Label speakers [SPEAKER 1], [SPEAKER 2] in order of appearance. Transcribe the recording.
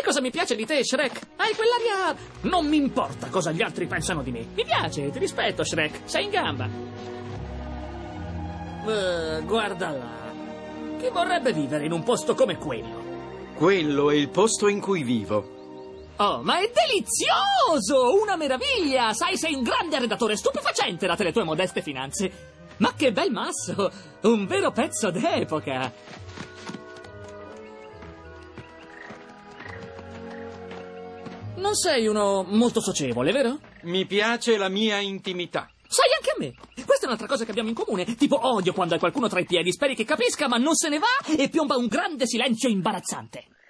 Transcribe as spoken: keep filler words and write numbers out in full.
[SPEAKER 1] cosa mi piace di te, Shrek? Hai quell'aria... Non mi importa cosa gli altri pensano di me. Mi piace, ti rispetto, Shrek. Sei in gamba. Uh, guarda là. Chi vorrebbe vivere in un posto come quello?
[SPEAKER 2] Quello è il posto in cui vivo.
[SPEAKER 1] Oh, ma è delizioso! Una meraviglia! Sai, sei un grande arredatore, stupefacente date le tue modeste finanze. Ma che bel masso! Un vero pezzo d'epoca! Non sei uno molto socievole, vero?
[SPEAKER 2] Mi piace la mia intimità.
[SPEAKER 1] Sai, anche a me! Questa è un'altra cosa che abbiamo in comune. Tipo, odio quando hai qualcuno tra i piedi, speri che capisca, ma non se ne va e piomba un grande silenzio imbarazzante.